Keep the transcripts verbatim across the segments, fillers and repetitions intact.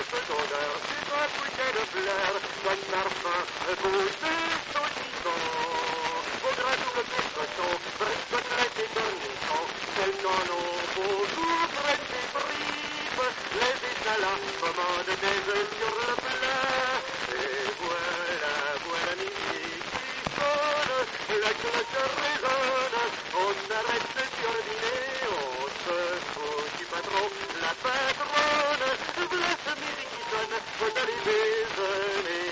cette odeur, c'est un bouquet de fleurs, un parfum, un bouquet saucisson. Au grand double de cochon, bricotelette et cornichons, quel nono, beau goût, prête des bribes, les étalons commandent des œufs sur le plat. Et voilà, voilà midi qui sonne, la cloche résonne, on arrête sur le dîner, on se fout du patron, la patronne, voilà ce midi qui sonne, faut aller déjeuner.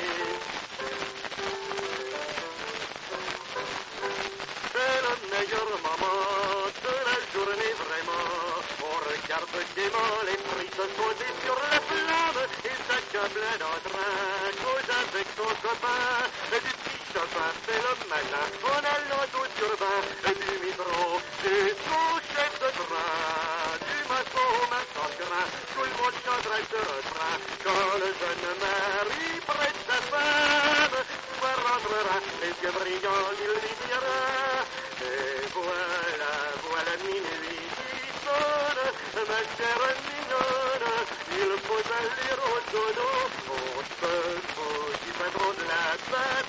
C'est le meilleur moment de la journée vraiment. On regarde gaiement les frites sauter sur la flamme et s'accable d'un train, cause avec son copain. Du petit chopin, c'est le matin, en allant au turbin, du métro, c'est son chef de train. Du maçon au maçon grain, tout le monde chantera ce refrain. Quand le jeune mari prête sa femme, soit rentrera, les yeux brillants, il lui dira. Et voilà, voilà minuit qui sonne, ma chère mignonne, il faut aller au dodo, on se fout du patron de la fête.